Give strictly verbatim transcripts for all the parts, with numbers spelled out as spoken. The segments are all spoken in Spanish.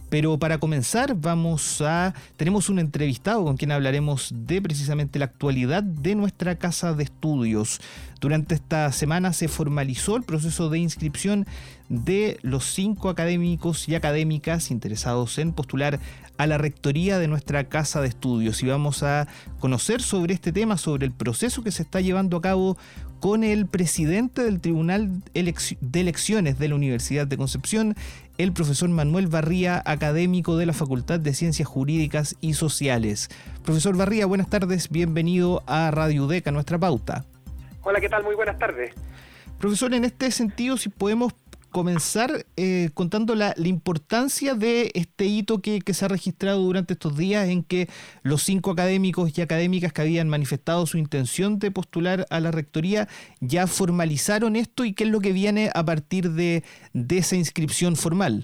Pero para comenzar vamos a... tenemos un entrevistado con quien hablaremos de precisamente la actualidad de nuestra casa de estudios. Durante esta semana se formalizó el proceso de inscripción de los cinco académicos y académicas interesados en postular a la rectoría de nuestra casa de estudios. Y vamos a conocer sobre este tema, sobre el proceso que se está llevando a cabo con el presidente del Tribunal de Elecciones de la Universidad de Concepción, el profesor Manuel Barría, académico de la Facultad de Ciencias Jurídicas y Sociales. Profesor Barría, buenas tardes, bienvenido a Radio U D E C, a nuestra pauta. Hola, ¿qué tal? Muy buenas tardes. Profesor, en este sentido, si podemos comenzar eh, contando la, la importancia de este hito que, que se ha registrado durante estos días, en que los cinco académicos y académicas que habían manifestado su intención de postular a la rectoría ya formalizaron esto, y qué es lo que viene a partir de, de esa inscripción formal.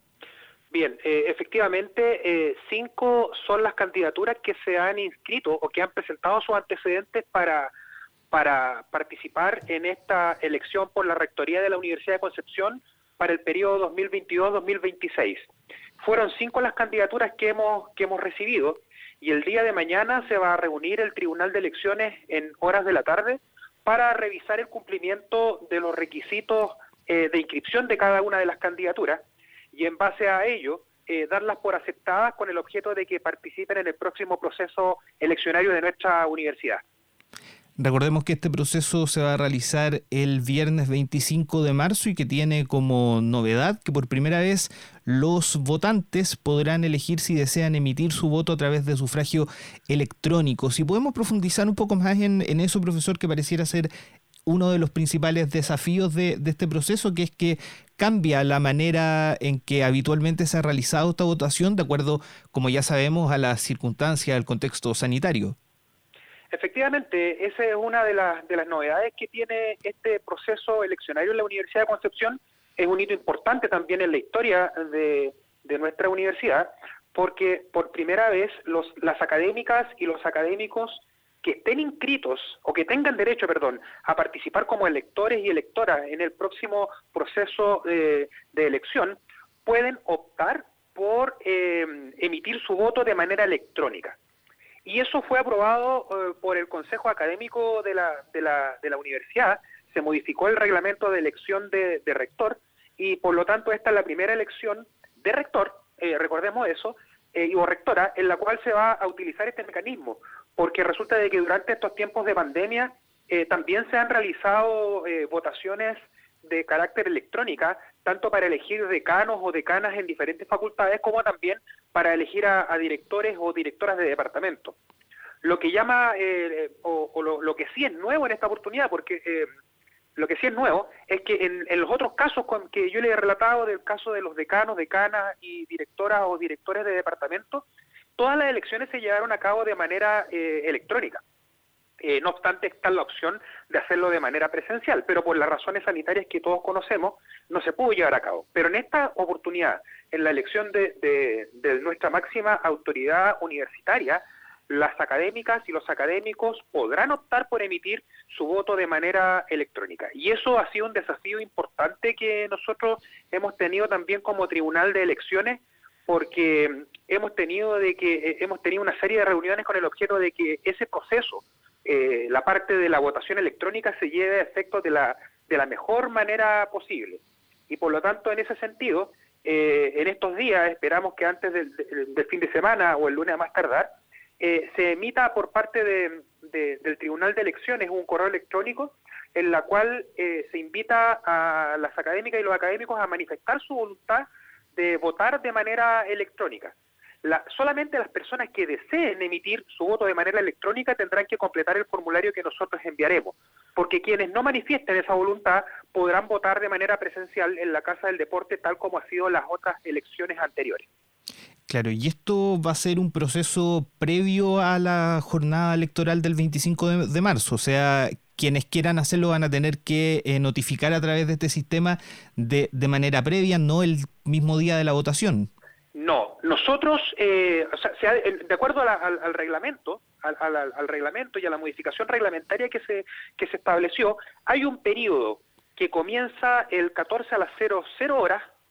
Bien, eh, efectivamente, eh, cinco son las candidaturas que se han inscrito o que han presentado sus antecedentes para para participar en esta elección por la rectoría de la Universidad de Concepción para el periodo dos mil veintidós a dos mil veintiséis. Fueron cinco las candidaturas que hemos que hemos recibido, y el día de mañana se va a reunir el Tribunal de Elecciones en horas de la tarde para revisar el cumplimiento de los requisitos eh, de inscripción de cada una de las candidaturas, y en base a ello eh, darlas por aceptadas con el objeto de que participen en el próximo proceso eleccionario de nuestra universidad. Recordemos que este proceso se va a realizar el viernes veinticinco de marzo y que tiene como novedad que por primera vez los votantes podrán elegir si desean emitir su voto a través de sufragio electrónico. Si podemos profundizar un poco más en, en eso, profesor, que pareciera ser uno de los principales desafíos de, de este proceso, que es que cambia la manera en que habitualmente se ha realizado esta votación de acuerdo, como ya sabemos, a las circunstancias, al contexto sanitario. Efectivamente, esa es una de las de las novedades que tiene este proceso eleccionario en la Universidad de Concepción. Es un hito importante también en la historia de, de nuestra universidad, porque por primera vez los las académicas y los académicos que estén inscritos, o que tengan derecho, perdón, a participar como electores y electoras en el próximo proceso de, de elección, pueden optar por eh, emitir su voto de manera electrónica. Y eso fue aprobado eh, por el Consejo Académico de la, de, la, de la universidad. Se modificó el reglamento de elección de, de rector, y por lo tanto esta es la primera elección de rector, eh, recordemos eso, eh, o rectora, en la cual se va a utilizar este mecanismo, porque resulta de que durante estos tiempos de pandemia eh, también se han realizado eh, votaciones de carácter electrónica, tanto para elegir decanos o decanas en diferentes facultades, como también para elegir a, a directores o directoras de departamento. Lo que llama, eh, o, o lo, lo que sí es nuevo en esta oportunidad, porque eh, lo que sí es nuevo es que en, en los otros casos con que yo le he relatado, del caso de los decanos, decanas y directoras o directores de departamento, todas las elecciones se llevaron a cabo de manera eh, electrónica. Eh, no obstante, está la opción de hacerlo de manera presencial, pero por las razones sanitarias que todos conocemos, no se pudo llevar a cabo. Pero en esta oportunidad, en la elección de, de, de nuestra máxima autoridad universitaria, las académicas y los académicos podrán optar por emitir su voto de manera electrónica. Y eso ha sido un desafío importante que nosotros hemos tenido también como Tribunal de Elecciones, porque hemos tenido de que hemos tenido una serie de reuniones con el objeto de que ese proceso, Eh, la parte de la votación electrónica, se lleve a efecto de la de la mejor manera posible. Y por lo tanto, en ese sentido, eh, en estos días, esperamos que antes del, del, del fin de semana o el lunes a más tardar, eh, se emita por parte de, de, del Tribunal de Elecciones un correo electrónico en la cual eh, se invita a las académicas y los académicos a manifestar su voluntad de votar de manera electrónica. La, solamente las personas que deseen emitir su voto de manera electrónica tendrán que completar el formulario que nosotros enviaremos, porque quienes no manifiesten esa voluntad podrán votar de manera presencial en la Casa del Deporte, tal como ha sido las otras elecciones anteriores. Claro, y esto va a ser un proceso previo a la jornada electoral del veinticinco de marzo, o sea, quienes quieran hacerlo van a tener que eh, notificar a través de este sistema de, de manera previa, no el mismo día de la votación. No, nosotros, eh, o sea, se ha, de acuerdo a la, al, al reglamento, al, al, al reglamento y a la modificación reglamentaria que se que se estableció, hay un periodo que comienza el catorce a las cero cero horas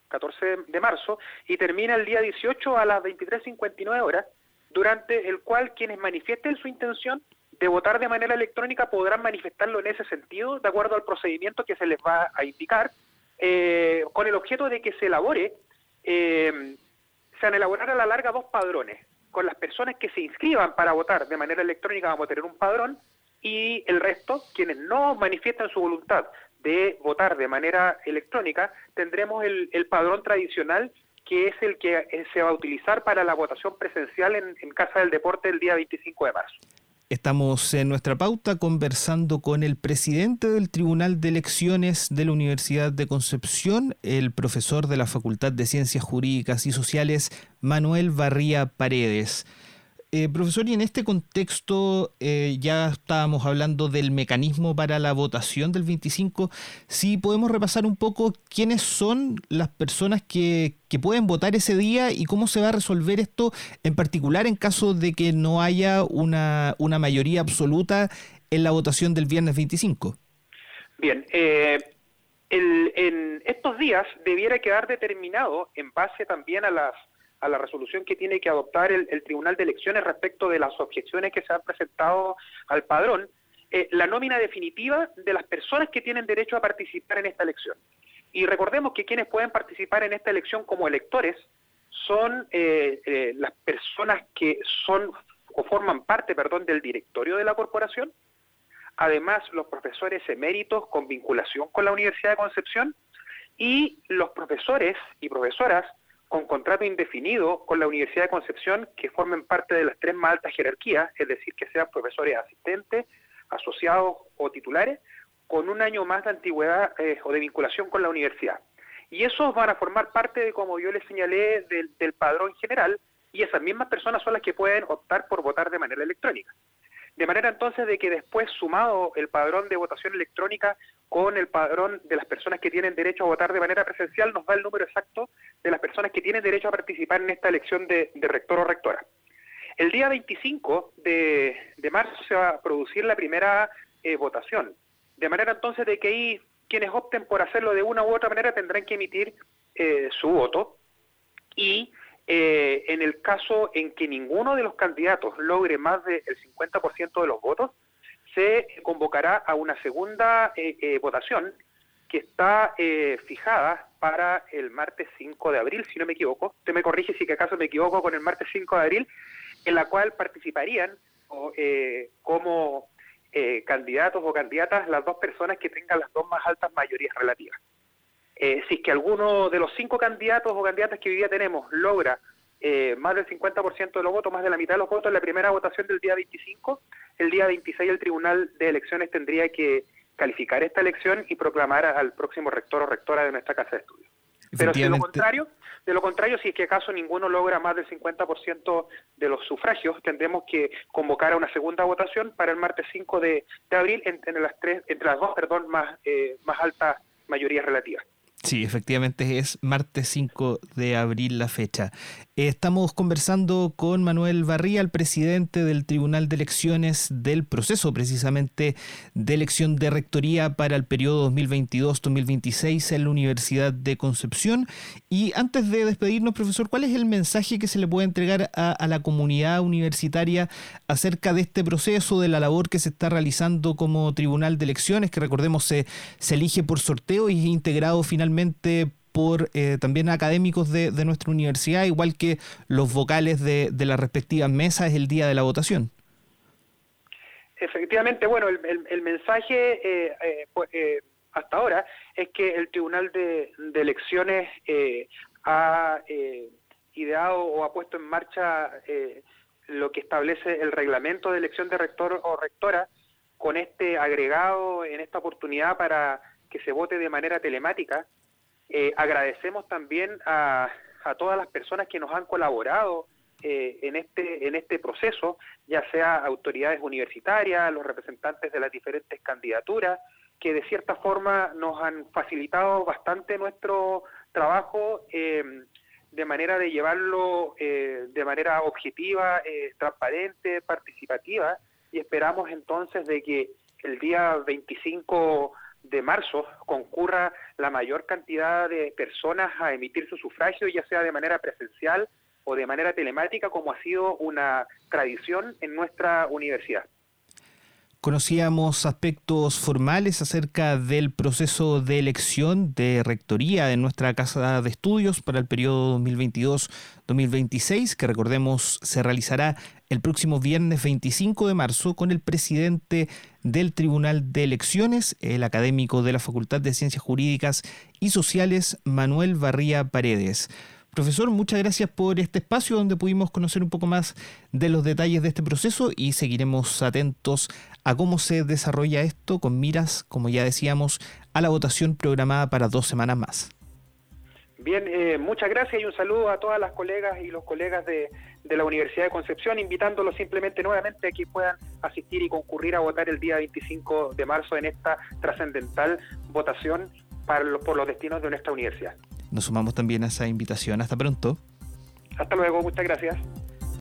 catorce de marzo, y termina el día dieciocho a las veintitrés cincuenta y nueve horas, durante el cual quienes manifiesten su intención de votar de manera electrónica podrán manifestarlo en ese sentido, de acuerdo al procedimiento que se les va a indicar, eh, con el objeto de que se elabore, eh, se han elaborado a la larga dos padrones. Con las personas que se inscriban para votar de manera electrónica vamos a tener un padrón, y el resto, quienes no manifiestan su voluntad de votar de manera electrónica, tendremos el, el padrón tradicional, que es el que se va a utilizar para la votación presencial en, en Casa del Deporte el día veinticinco de marzo. Estamos en nuestra pauta conversando con el presidente del Tribunal de Elecciones de la Universidad de Concepción, el profesor de la Facultad de Ciencias Jurídicas y Sociales, Manuel Barría Paredes. Eh, profesor, y en este contexto eh, ya estábamos hablando del mecanismo para la votación del veinticinco. Sí, podemos repasar un poco quiénes son las personas que, que pueden votar ese día y cómo se va a resolver esto, en particular en caso de que no haya una, una mayoría absoluta en la votación del viernes veinticinco. Bien, eh, el, en estos días debiera quedar determinado, en base también a las a la resolución que tiene que adoptar el, el Tribunal de Elecciones respecto de las objeciones que se han presentado al padrón, eh, la nómina definitiva de las personas que tienen derecho a participar en esta elección. Y recordemos que quienes pueden participar en esta elección como electores son eh, eh, las personas que son o forman parte, perdón, del directorio de la corporación, además los profesores eméritos con vinculación con la Universidad de Concepción y los profesores y profesoras con contrato indefinido con la Universidad de Concepción que formen parte de las tres más altas jerarquías, es decir, que sean profesores asistentes, asociados o titulares, con un año más de antigüedad eh, o de vinculación con la universidad. Y esos van a formar parte, de, como yo les señalé, del, del padrón general, y esas mismas personas son las que pueden optar por votar de manera electrónica. De manera entonces de que después, sumado el padrón de votación electrónica con el padrón de las personas que tienen derecho a votar de manera presencial, nos da el número exacto de las personas que tienen derecho a participar en esta elección de, de rector o rectora. El día veinticinco de, de marzo se va a producir la primera eh, votación, de manera entonces de que ahí quienes opten por hacerlo de una u otra manera tendrán que emitir eh, su voto, y Eh, en el caso en que ninguno de los candidatos logre más del cincuenta por ciento de los votos, se convocará a una segunda eh, eh, votación que está eh, fijada para el martes cinco de abril, si no me equivoco. Usted me corrige si que acaso me equivoco con el martes cinco de abril, en la cual participarían o, eh, como eh, candidatos o candidatas las dos personas que tengan las dos más altas mayorías relativas. Eh, si es que alguno de los cinco candidatos o candidatas que hoy día tenemos logra eh, más del cincuenta por ciento de los votos, más de la mitad de los votos en la primera votación del día veinticinco, el día veintiséis el Tribunal de Elecciones tendría que calificar esta elección y proclamar al próximo rector o rectora de nuestra casa de estudios. Pero si de lo contrario, de lo contrario, si es que acaso ninguno logra más del cincuenta por ciento de los sufragios, tendremos que convocar a una segunda votación para el martes cinco de, de abril entre las tres, entre las dos, perdón, más, eh, más altas mayorías relativas. Sí, efectivamente es martes cinco de abril la fecha. Estamos conversando con Manuel Barría, el presidente del Tribunal de Elecciones del proceso precisamente de elección de rectoría para el periodo dos mil veintidós dos mil veintiséis en la Universidad de Concepción. Y antes de despedirnos, profesor, ¿cuál es el mensaje que se le puede entregar a, a la comunidad universitaria acerca de este proceso, de la labor que se está realizando como Tribunal de Elecciones, que recordemos se, se elige por sorteo y es integrado finalmente por eh, también académicos de, de nuestra universidad, igual que los vocales de, de las respectivas mesas el día de la votación? Efectivamente, bueno, el, el, el mensaje eh, eh, pues, eh, hasta ahora es que el Tribunal de, de Elecciones eh, ha eh, ideado o ha puesto en marcha eh, lo que establece el reglamento de elección de rector o rectora, con este agregado en esta oportunidad para que se vote de manera telemática. Eh, agradecemos también a, a todas las personas que nos han colaborado eh, en este en este proceso, ya sea autoridades universitarias, los representantes de las diferentes candidaturas, que de cierta forma nos han facilitado bastante nuestro trabajo eh, de manera de llevarlo eh, de manera objetiva, eh, transparente, participativa, y esperamos entonces de que el día veinticinco de marzo concurra la mayor cantidad de personas a emitir su sufragio, ya sea de manera presencial o de manera telemática, como ha sido una tradición en nuestra universidad. Conocíamos aspectos formales acerca del proceso de elección de rectoría de nuestra casa de estudios para el periodo dos mil veintidós dos mil veintiséis, que recordemos se realizará el próximo viernes veinticinco de marzo con el presidente del Tribunal de Elecciones, el académico de la Facultad de Ciencias Jurídicas y Sociales, Manuel Barría Paredes. Profesor, muchas gracias por este espacio donde pudimos conocer un poco más de los detalles de este proceso y seguiremos atentos a cómo se desarrolla esto con miras, como ya decíamos, a la votación programada para dos semanas más. Bien, eh, muchas gracias y un saludo a todas las colegas y los colegas de, de la Universidad de Concepción, invitándolos simplemente nuevamente a que puedan asistir y concurrir a votar el día veinticinco de marzo en esta trascendental votación para lo, por los destinos de nuestra universidad. Nos sumamos también a esa invitación. Hasta pronto. Hasta luego, muchas gracias.